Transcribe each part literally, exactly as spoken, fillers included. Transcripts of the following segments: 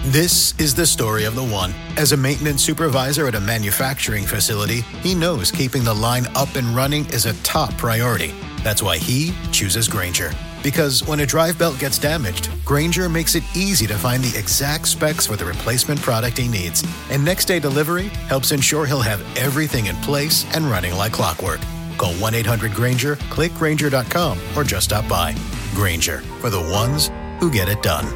This is the story of the one. As a maintenance supervisor at a manufacturing facility, he knows keeping the line up and running is a top priority. That's why he chooses Grainger. Because when a drive belt gets damaged, Grainger makes it easy to find the exact specs for the replacement product he needs. And next day delivery helps ensure he'll have everything in place and running like clockwork. Call one eight hundred Grainger, click Grainger dot com, or just stop by. Grainger, for the ones who get it done.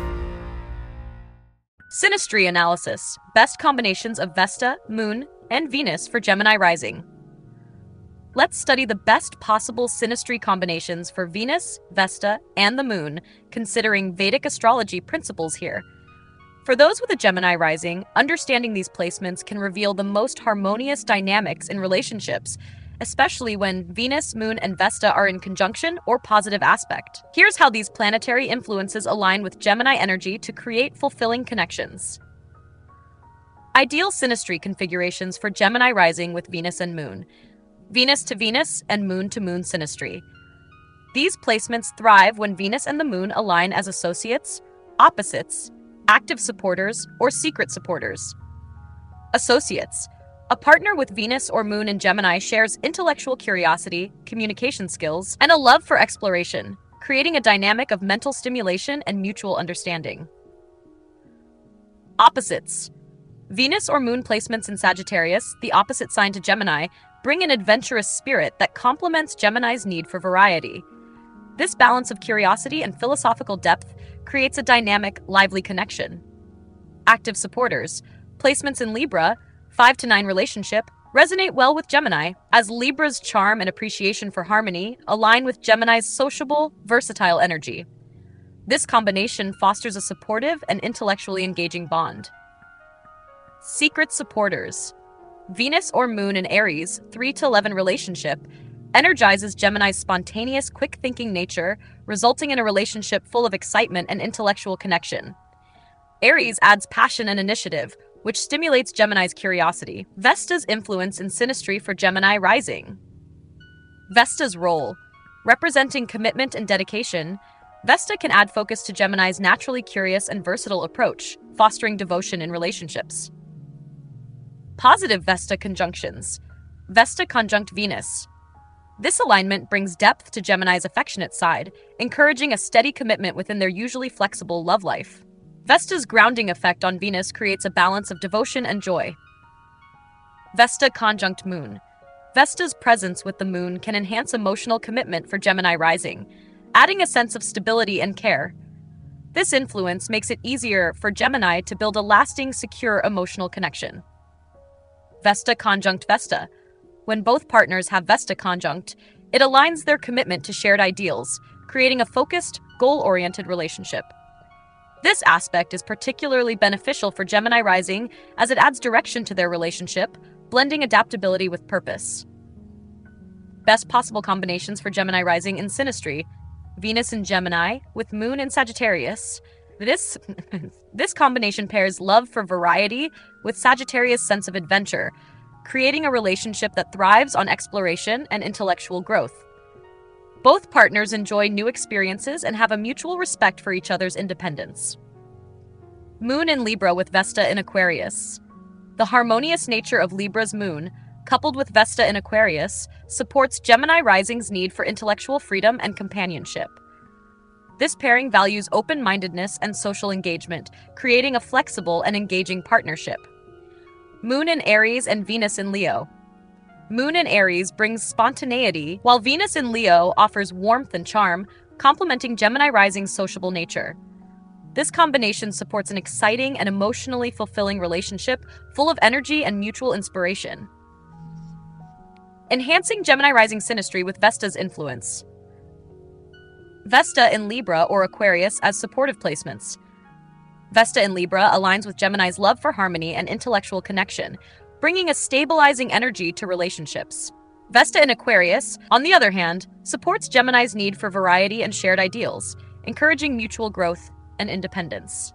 Synastry analysis. Best combinations of Vesta, Moon, and Venus for Gemini rising. Let's study the best possible synastry combinations for Venus, Vesta, and the Moon, considering Vedic astrology principles here. For those with a Gemini rising, understanding these placements can reveal the most harmonious dynamics in relationships, especially when Venus, Moon, and Vesta are in conjunction or positive aspect. Here's how these planetary influences align with Gemini energy to create fulfilling connections. Ideal synastry configurations for Gemini rising with Venus and Moon. Venus to Venus and Moon to Moon synastry. These placements thrive when Venus and the Moon align as associates, opposites, active supporters, or secret supporters. Associates. A partner with Venus or Moon in Gemini shares intellectual curiosity, communication skills, and a love for exploration, creating a dynamic of mental stimulation and mutual understanding. Opposites. Venus or Moon placements in Sagittarius, the opposite sign to Gemini, bring an adventurous spirit that complements Gemini's need for variety. This balance of curiosity and philosophical depth creates a dynamic, lively connection. Active supporters. Placements in Libra, five to nine relationship, resonate well with Gemini, as Libra's charm and appreciation for harmony align with Gemini's sociable, versatile energy. This combination fosters a supportive and intellectually engaging bond. Secret supporters. Venus or Moon in Aries, three to eleven relationship, energizes Gemini's spontaneous, quick-thinking nature, resulting in a relationship full of excitement and intellectual connection. Aries adds passion and initiative, which stimulates Gemini's curiosity. Vesta's influence in synastry for Gemini rising. Vesta's role. Representing commitment and dedication, Vesta can add focus to Gemini's naturally curious and versatile approach, fostering devotion in relationships. Positive Vesta conjunctions. Vesta conjunct Venus. This alignment brings depth to Gemini's affectionate side, encouraging a steady commitment within their usually flexible love life. Vesta's grounding effect on Venus creates a balance of devotion and joy. Vesta conjunct Moon. Vesta's presence with the Moon can enhance emotional commitment for Gemini rising, adding a sense of stability and care. This influence makes it easier for Gemini to build a lasting, secure emotional connection. Vesta conjunct Vesta. When both partners have Vesta conjunct, it aligns their commitment to shared ideals, creating a focused, goal-oriented relationship. This aspect is particularly beneficial for Gemini rising as it adds direction to their relationship, blending adaptability with purpose. Best possible combinations for Gemini rising in synastry. Venus in Gemini with Moon in Sagittarius. This, this combination pairs love for variety with Sagittarius' sense of adventure, creating a relationship that thrives on exploration and intellectual growth. Both partners enjoy new experiences and have a mutual respect for each other's independence. Moon in Libra with Vesta in Aquarius. The harmonious nature of Libra's Moon, coupled with Vesta in Aquarius, supports Gemini rising's need for intellectual freedom and companionship. This pairing values open-mindedness and social engagement, creating a flexible and engaging partnership. Moon in Aries and Venus in Leo. Moon in Aries brings spontaneity, while Venus in Leo offers warmth and charm, complementing Gemini rising's sociable nature. This combination supports an exciting and emotionally fulfilling relationship full of energy and mutual inspiration. Enhancing Gemini rising synastry with Vesta's influence. Vesta in Libra or Aquarius as supportive placements. Vesta in Libra aligns with Gemini's love for harmony and intellectual connection, bringing a stabilizing energy to relationships. Vesta in Aquarius, on the other hand, supports Gemini's need for variety and shared ideals, encouraging mutual growth and independence.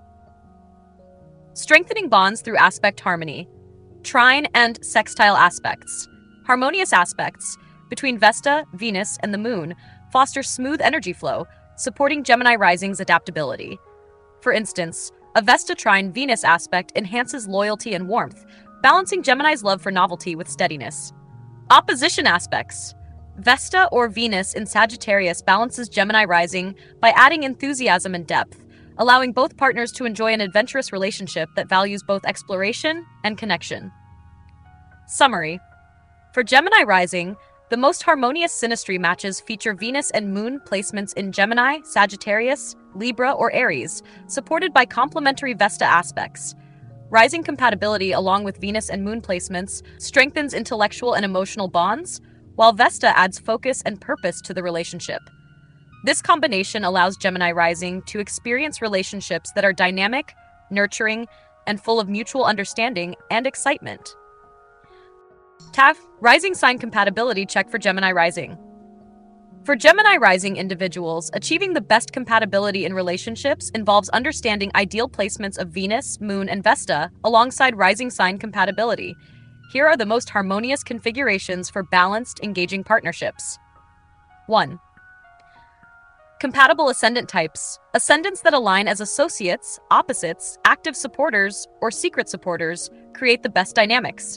Strengthening bonds through aspect harmony. Trine and sextile aspects. Harmonious aspects between Vesta, Venus, and the Moon foster smooth energy flow, supporting Gemini rising's adaptability. For instance, A Vesta trine Venus aspect enhances loyalty and warmth, balancing Gemini's love for novelty with steadiness. Opposition aspects. Vesta or Venus in Sagittarius balances Gemini rising by adding enthusiasm and depth, allowing both partners to enjoy an adventurous relationship that values both exploration and connection. Summary. For Gemini rising, the most harmonious synastry matches feature Venus and Moon placements in Gemini, Sagittarius, Libra, or Aries, supported by complementary Vesta aspects. Rising compatibility along with Venus and Moon placements strengthens intellectual and emotional bonds, while Vesta adds focus and purpose to the relationship. This combination allows Gemini rising to experience relationships that are dynamic, nurturing, and full of mutual understanding and excitement. T A F, rising sign compatibility check for Gemini rising. For Gemini rising individuals, achieving the best compatibility in relationships involves understanding ideal placements of Venus, Moon, and Vesta alongside rising sign compatibility. Here are the most harmonious configurations for balanced, engaging partnerships. one. Compatible ascendant types. Ascendants that align as associates, opposites, active supporters, or secret supporters create the best dynamics.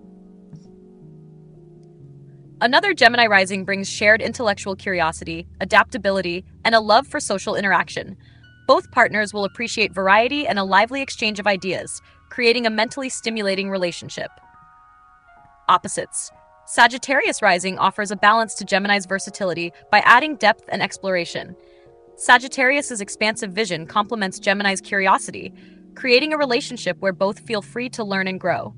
Another Gemini rising brings shared intellectual curiosity, adaptability, and a love for social interaction. Both partners will appreciate variety and a lively exchange of ideas, creating a mentally stimulating relationship. Opposites. Sagittarius rising offers a balance to Gemini's versatility by adding depth and exploration. Sagittarius's expansive vision complements Gemini's curiosity, creating a relationship where both feel free to learn and grow.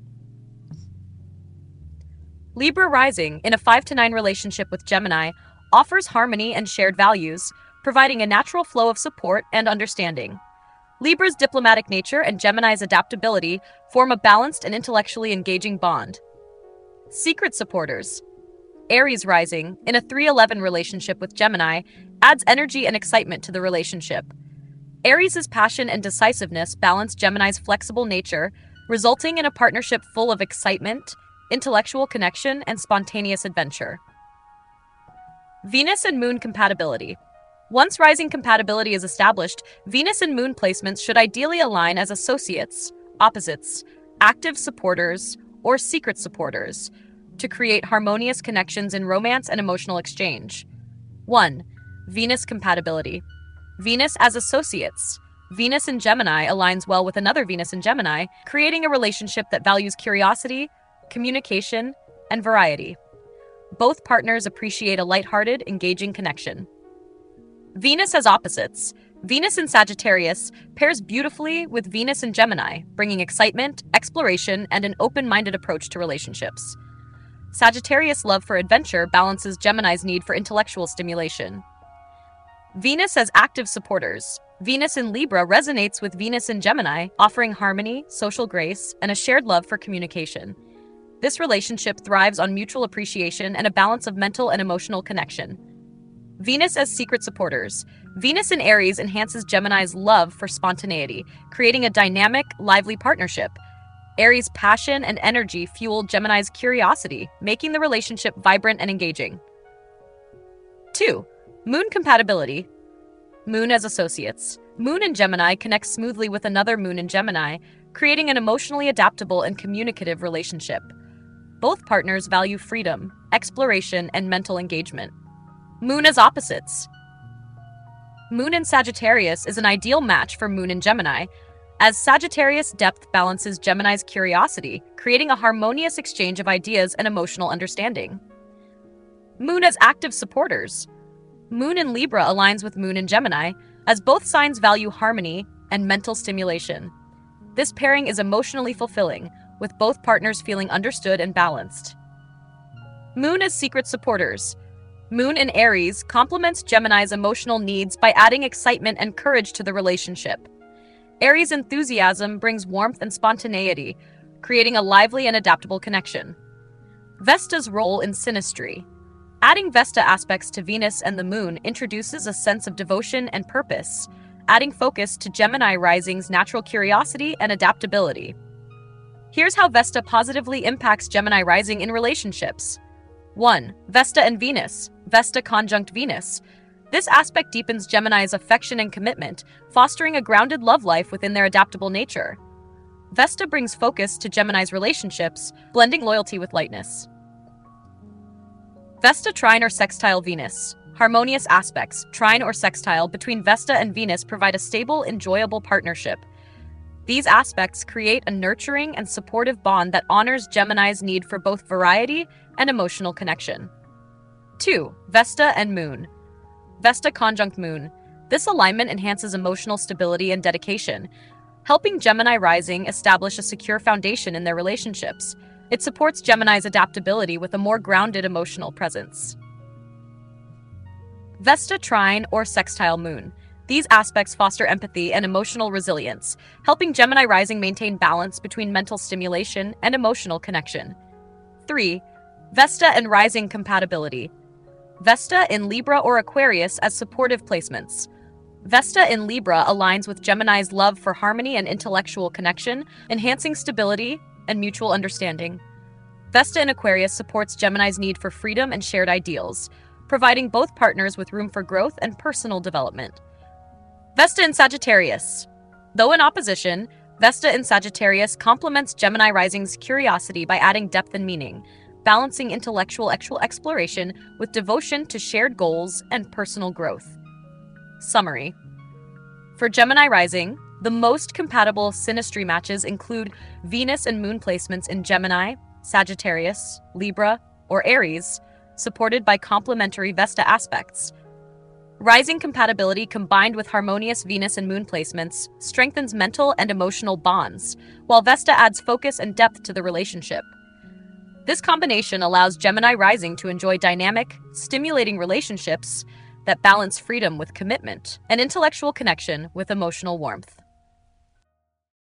Libra rising, in a five to nine relationship with Gemini, offers harmony and shared values, providing a natural flow of support and understanding. Libra's diplomatic nature and Gemini's adaptability form a balanced and intellectually engaging bond. Secret supporters. Aries rising, in a three eleven relationship with Gemini, adds energy and excitement to the relationship. Aries' passion and decisiveness balance Gemini's flexible nature, resulting in a partnership full of excitement, intellectual connection, and spontaneous adventure. Venus and Moon compatibility. Once rising compatibility is established, Venus and Moon placements should ideally align as associates, opposites, active supporters, or secret supporters to create harmonious connections in romance and emotional exchange. one. Venus compatibility. Venus as associates. Venus in Gemini aligns well with another Venus in Gemini, creating a relationship that values curiosity, communication, and variety. Both partners appreciate a lighthearted, engaging connection. Venus as opposites. Venus in Sagittarius pairs beautifully with Venus in Gemini, bringing excitement, exploration, and an open-minded approach to relationships. Sagittarius' love for adventure balances Gemini's need for intellectual stimulation. Venus as active supporters. Venus in Libra resonates with Venus in Gemini, offering harmony, social grace, and a shared love for communication. This relationship thrives on mutual appreciation and a balance of mental and emotional connection. Venus as secret supporters. Venus in Aries enhances Gemini's love for spontaneity, creating a dynamic, lively partnership. Aries' passion and energy fuel Gemini's curiosity, making the relationship vibrant and engaging. two. Moon compatibility. Moon as associates. Moon in Gemini connects smoothly with another Moon in Gemini, creating an emotionally adaptable and communicative relationship. Both partners value freedom, exploration, and mental engagement. Moon as opposites. Moon in Sagittarius is an ideal match for Moon in Gemini, as Sagittarius depth balances Gemini's curiosity, creating a harmonious exchange of ideas and emotional understanding. Moon as active supporters. Moon in Libra aligns with Moon in Gemini, as both signs value harmony and mental stimulation. This pairing is emotionally fulfilling, with both partners feeling understood and balanced. Moon as secret supporters. Moon in Aries complements Gemini's emotional needs by adding excitement and courage to the relationship. Aries' enthusiasm brings warmth and spontaneity, creating a lively and adaptable connection. Vesta's role in synastry. Adding Vesta aspects to Venus and the Moon introduces a sense of devotion and purpose, adding focus to Gemini rising's natural curiosity and adaptability. Here's how Vesta positively impacts Gemini rising in relationships. one. Vesta and Venus. Vesta conjunct Venus. This aspect deepens Gemini's affection and commitment, fostering a grounded love life within their adaptable nature. Vesta brings focus to Gemini's relationships, blending loyalty with lightness. Vesta trine or sextile Venus. Harmonious aspects, trine or sextile, between Vesta and Venus provide a stable, enjoyable partnership. These aspects create a nurturing and supportive bond that honors Gemini's need for both variety and emotional connection. two. Vesta and Moon. Vesta conjunct Moon. This alignment enhances emotional stability and dedication, helping Gemini rising establish a secure foundation in their relationships. It supports Gemini's adaptability with a more grounded emotional presence. Vesta trine or sextile Moon. These aspects foster empathy and emotional resilience, helping Gemini rising maintain balance between mental stimulation and emotional connection. three. Vesta and rising compatibility. Vesta in Libra or Aquarius as supportive placements. Vesta in Libra aligns with Gemini's love for harmony and intellectual connection, enhancing stability and mutual understanding. Vesta in Aquarius supports Gemini's need for freedom and shared ideals, providing both partners with room for growth and personal development. Vesta in Sagittarius. Though in opposition, Vesta in Sagittarius complements Gemini rising's curiosity by adding depth and meaning, balancing intellectual exploration with devotion to shared goals and personal growth. Summary. For Gemini rising, the most compatible synastry matches include Venus and Moon placements in Gemini, Sagittarius, Libra, or Aries, supported by complementary Vesta aspects. Rising compatibility combined with harmonious Venus and Moon placements strengthens mental and emotional bonds, while Vesta adds focus and depth to the relationship. This combination allows Gemini rising to enjoy dynamic, stimulating relationships that balance freedom with commitment and intellectual connection with emotional warmth.